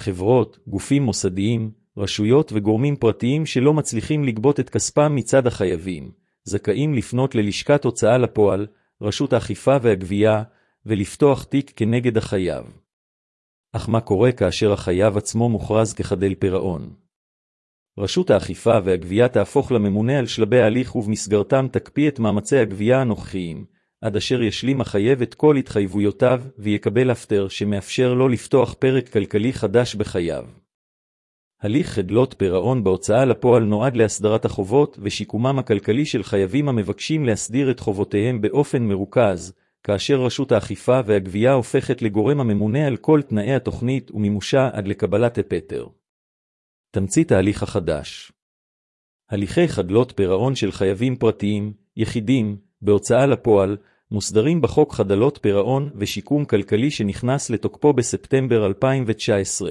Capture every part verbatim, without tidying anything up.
חברות, גופים מוסדיים, רשויות וגורמים פרטיים שלא מצליחים לגבות את כספם מצד החייבים, זכאים לפנות ללשכת הוצאה לפועל, רשות האכיפה והגבייה, ולפתוח תיק כנגד החייב. אך מה קורה כאשר החייב עצמו מוכרז כחדל פירעון? רשות האכיפה והגבייה תהפוך לממונה על שלבי ההליך ובמסגרתם תקפיא את מאמצי הגבייה הנוכחיים, עד אשר ישלים החייב את כל התחייבויותיו ויקבל הפטר שמאפשר לו לפתוח פרק כלכלי חדש בחייו. הליך חדלות פירעון בהוצאה לפועל נועד להסדרת החובות ושיקומם הכלכלי של חייבים המבקשים להסדיר את חובותיהם באופן מרוכז, כאשר רשות האכיפה והגבייה הופכת לגורם הממונה על כל תנאי התוכנית ומימושה עד לקבלת הפטר. תמצית ההליך החדש. הליכי חדלות פירעון של חייבים פרטיים, יחידים, בהוצאה לפועל, מוסדרים בחוק חדלות פירעון ושיקום כלכלי שנכנס לתוקפו בספטמבר אלפיים תשע עשרה.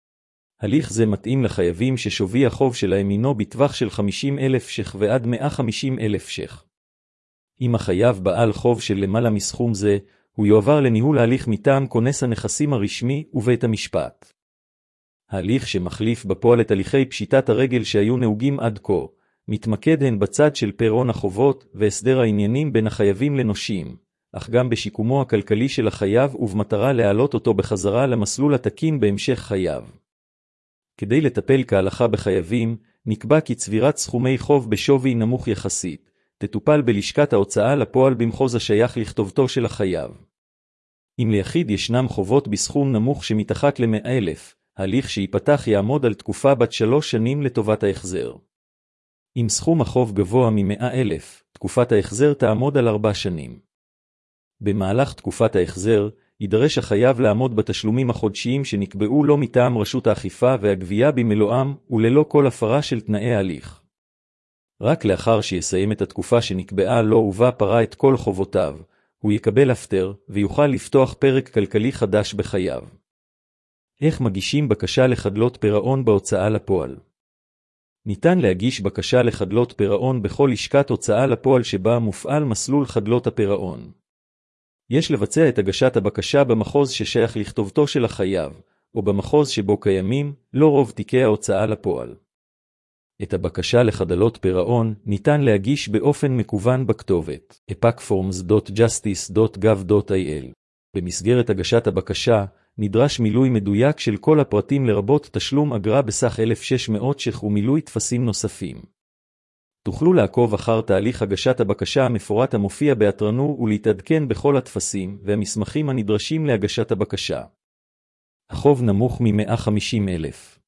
הליך זה מתאים לחייבים ששווי החוב שלהם הינו בטווח של חמישים אלף ש"ח ועד מאה וחמישים אלף ש"ח. אם החייב בעל חוב של למעלה מסכום זה, הוא יועבר לניהול ההליך מטעם כונס הנכסים הרשמי ובית המשפט. ההליך שמחליף בפועל את הליכי פשיטת הרגל שהיו נהוגים עד כה, מתמקד הן בצד של פירעון החובות והסדר העניינים בין החייבים לנושים, אך גם בשיקומו הכלכלי של החייב ובמטרה להעלות אותו בחזרה למסלול התקין בהמשך חייו. כדי לטפל כהלכה בחייבים, נקבע כי צבירת סכומי חוב בשווי נמוך יחסית, תטופל בלשכת ההוצאה לפועל במחוז השייך לכתובתו של החייב. אם ליחיד ישנם חובות בסכום נמוך שמתחת ל-מאה אלף, ההליך שיפתח יעמוד על תקופה בת שלוש שנים לטובת ההחזר. אם סכום החוב גבוה מ-מאה אלף, תקופת ההחזר תעמוד על ארבע שנים. במהלך תקופת ההחזר, יידרש החייב לעמוד בתשלומים החודשיים שנקבעו לו מטעם רשות האכיפה והגבייה במלואם וללא כל הפרה של תנאי ההליך. רק לאחר שיסיים את התקופה שנקבעה לו ובה פרה את כל חובותיו, הוא יקבל הפטר ויוכל לפתוח פרק כלכלי חדש בחייו. איך מגישים בקשה לחדלות פירעון בהוצאה לפועל? ניתן להגיש בקשה לחדלות פירעון בכל לשכת הוצאה לפועל שבה מופעל מסלול חדלות הפירעון. יש לבצע את הגשת הבקשה במחוז ששייך לכתובתו של החייב, או במחוז שבו קיימים, לא רוב תיקי ההוצאה לפועל. את הבקשה לחדלות פירעון ניתן להגיש באופן מקוון בכתובת e p a c forms dot justice dot gov dot i l. במסגרת הגשת הבקשה, נדרש מילוי מדויק של כל הפרטים לרבות תשלום אגרה בסך אלף ושש מאות ש"ח ומילוי טפסים נוספים. תוכלו לעקוב אחר תהליך הגשת הבקשה המפורט המופיע באתרנו ולהתעדכן בכל הטפסים והמסמכים הנדרשים להגשת הבקשה. החוב נמוך מ-מאה וחמישים אלף.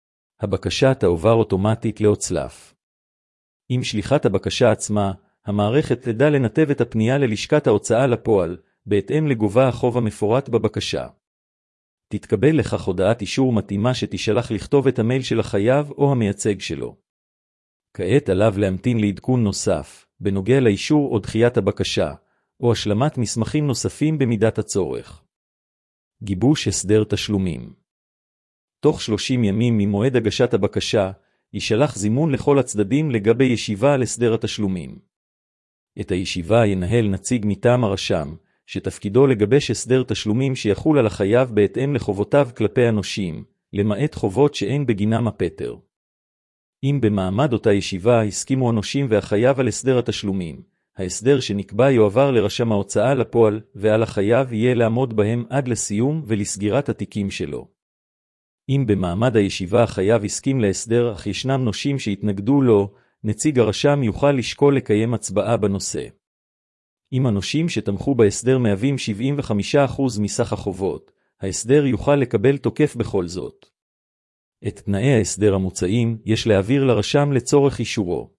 הבקשה תועבר אוטומטית להוצל"פ. עם שליחת הבקשה עצמה, המערכת תדע לנתב את הפנייה ללשכת ההוצאה לפועל, בהתאם לגובה החוב המפורט בבקשה. תתקבל לכך הודעת אישור מתאימה שתשלח לכתוב את המייל של החייב או המייצג שלו. כעת עליו להמתין לעדכון נוסף, בנוגע לאישור או דחיית הבקשה, או השלמת מסמכים נוספים במידת הצורך. גיבוש הסדר תשלומים. תוך שלושים ימים ממועד הגשת הבקשה, יישלח זימון לכל הצדדים לגבי ישיבה על הסדר התשלומים. את הישיבה ינהל נציג מטעם הרשם, שתפקידו לגבש הסדר תשלומים שיחול על החייב בהתאם לחובותיו כלפי הנושים, למעט חובות שאין בגינם הפטר. אם במעמד אותה ישיבה הסכימו הנושים והחייב על הסדר התשלומים, ההסדר שנקבע יועבר לרשם ההוצאה לפועל, ועל החייב יהיה לעמוד בהם עד לסיום ולסגירת התיקים שלו. אם במעמד הישיבה החייב הסכים להסדר אך ישנם נושים שהתנגדו לו, נציג הרשם יוכל לשקול לקיים הצבעה בנושא. אם הנושים שתמכו בהסדר מהווים שבעים וחמישה אחוז מסך החובות, ההסדר יוכל לקבל תוקף בכל זאת. את תנאי ההסדר המוצעים יש להעביר לרשם לצורך אישורו.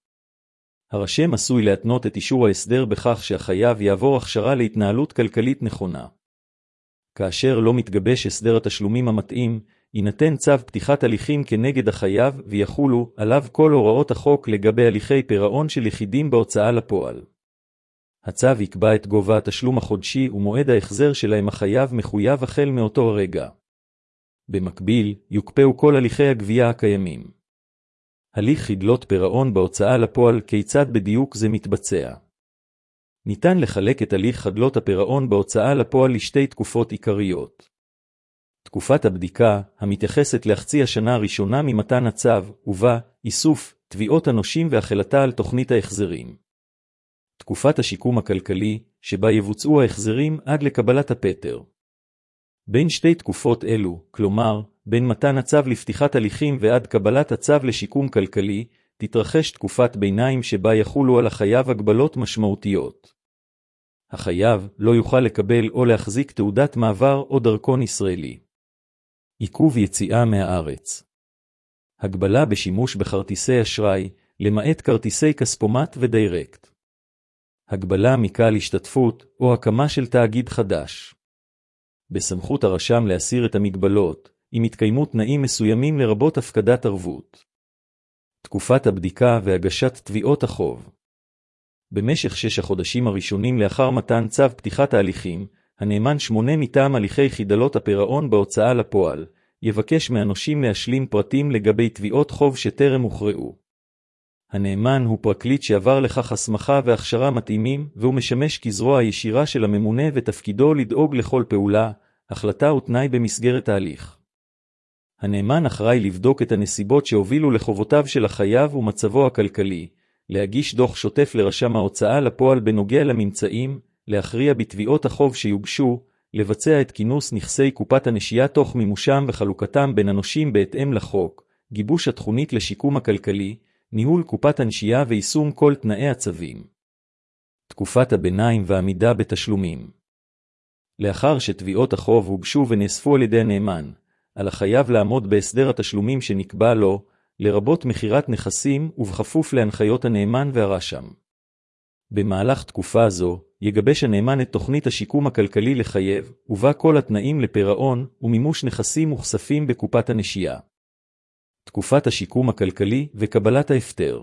הרשם עשוי להתנות את אישור ההסדר בכך שהחייב יעבור הכשרה להתנהלות כלכלית נכונה. כאשר לא מתגבש הסדר התשלומים המתאים, יינתן צו פתיחת הליכים כנגד החייב ויחולו עליו כל הוראות החוק לגבי הליכי פירעון של יחידים בהוצאה לפועל. הצו יקבע את גובה התשלום החודשי ומועד ההחזר שלהם החייב מחויב החל מאותו הרגע. במקביל, יוקפאו כל הליכי הגבייה הקיימים. הליך חדלות פירעון בהוצאה לפועל, כיצד בדיוק זה מתבצע? ניתן לחלק את הליך חדלות הפירעון בהוצאה לפועל לשתי תקופות עיקריות. תקופת הבדיקה, המתייחסת לחצי השנה הראשונה ממתן הצו, ובה איסוף, תביעות הנושים והחלטה על תוכנית ההחזרים. תקופת השיקום הכלכלי, שבה יבוצעו ההחזרים עד לקבלת הפטר. בין שתי תקופות אלו, כלומר, בין מתן הצו לפתיחת הליכים ועד קבלת הצו לשיקום כלכלי, תתרחש תקופת ביניים שבה יחולו על החייב הגבלות משמעותיות. החייב לא יוכל לקבל או להחזיק תעודת מעבר או דרכון ישראלי. עיכוב יציאה מהארץ. הגבלה בשימוש בכרטיסי אשראי, למעט כרטיסי כספומט ודיירקט. הגבלה מקהל השתתפות או הקמה של תאגיד חדש. בסמכות הרשם להסיר את המגבלות, אם התקיימו תנאים מסוימים לרבות הפקדת ערבות. תקופת הבדיקה והגשת תביעות החוב. במשך שש החודשים הראשונים לאחר מתן צו פתיחת ההליכים, הנאמן שמונה מטעם הליכי חידלות הפירעון בהוצאה לפועל, יבקש מהנושים להשלים פרטים לגבי תביעות חוב שטרם הוכרעו. הנאמן הוא פרקליט שעבר לכך הסמכה והכשרה מתאימים, והוא משמש כזרוע הישירה של הממונה ותפקידו לדאוג לכל פעולה, החלטה ותנאי במסגרת ההליך. הנאמן אחראי לבדוק את הנסיבות שהובילו לחובותיו של החייב ומצבו הכלכלי, להגיש דוח שוטף לרשם ההוצאה לפועל בנוגע לממצאים, להכריע בתביעות החוב שיוגשו, לבצע את כינוס נכסי קופת הנשייה תוך מימושם וחלוקתם בין הנושים בהתאם לחוק, גיבוש התכונית לשיקום הכלכלי, ניהול קופת הנשייה ויישום כל תנאי הצווים. תקופת הביניים ועמידה בתשלומים. לאחר שתביעות החוב הוגשו ונאספו על ידי הנאמן, על החייב לעמוד בהסדר התשלומים שנקבע לו, לרבות מחירת נכסים ובכפוף להנחיות הנאמן והרשם. במהלך תקופה זו, יגבש הנאמן את תוכנית השיקום הכלכלי לחייב, ובה כל התנאים לפירעון ומימוש נכסים וכספים בקופת הנשייה. תקופת השיקום הכלכלי וקבלת ההפטר.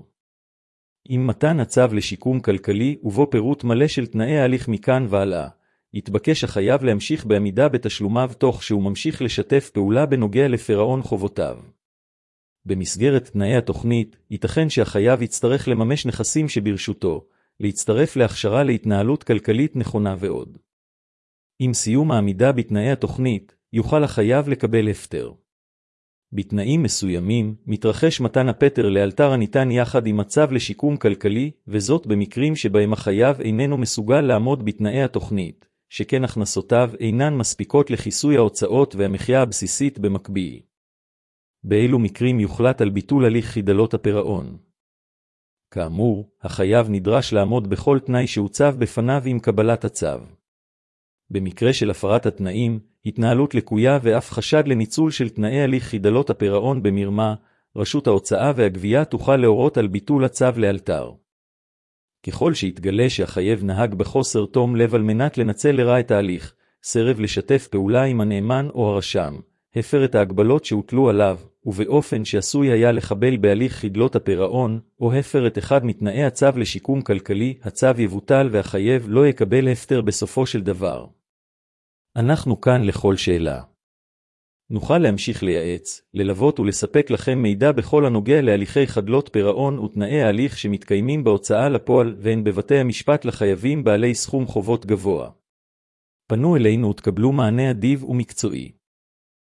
עם מתן הצו לשיקום כלכלי ובו פירוט מלא של תנאי ההליך מכאן והלאה, יתבקש החייב להמשיך בעמידה בתשלומיו תוך שהוא ממשיך לשתף פעולה בנוגע לפירעון חובותיו. במסגרת תנאי התוכנית, ייתכן שהחייב יצטרך לממש נכסים שברשותו, להצטרף להכשרה להתנהלות כלכלית נכונה ועוד. עם סיום העמידה בתנאי התוכנית, יוכל החייב לקבל הפטר. בתנאים מסוימים, מתרחש מתן הפטר לאלתר הניתן יחד עם הצו לשיקום כלכלי, וזאת במקרים שבהם החייב איננו מסוגל לעמוד בתנאי התוכנית, שכן הכנסותיו אינן מספיקות לכיסוי ההוצאות והמחיה הבסיסית במקביל. באילו מקרים יוחלט על ביטול הליך חידלות הפירעון. כאמור, החייב נדרש לעמוד בכל תנאי שהוצב בפניו עם קבלת הצו. במקרה של הפרת התנאים, התנהלות לקויה ואף חשד לניצול של תנאי הליך חידלות הפירעון במרמה, רשות ההוצאה והגבייה תוכל להורות על ביטול הצו לאלתר. ככל שהתגלה שהחייב נהג בחוסר תום לב על מנת לנצל לרעה את ההליך, סירב לשתף פעולה עם הנאמן או הרשם, הפר את ההגבלות שהוטלו עליו, ובאופן שעשוי היה לחבל בהליך חידלות הפירעון, או הפר את אחד מתנאי הצו לשיקום כלכלי, הצו יבוטל והחייב לא יקבל הפטר בסופו של דבר. אנחנו כאן לכל שאלה. נוכל להמשיך לייעץ, ללוות ולספק לכם מידע בכל הנוגע להליכי חדלות פירעון ותנאי ההליך שמתקיימים בהוצאה לפועל והן בבתי המשפט לחייבים בעלי סכום חובות גבוה. פנו אלינו ותקבלו מענה אדיב ומקצועי.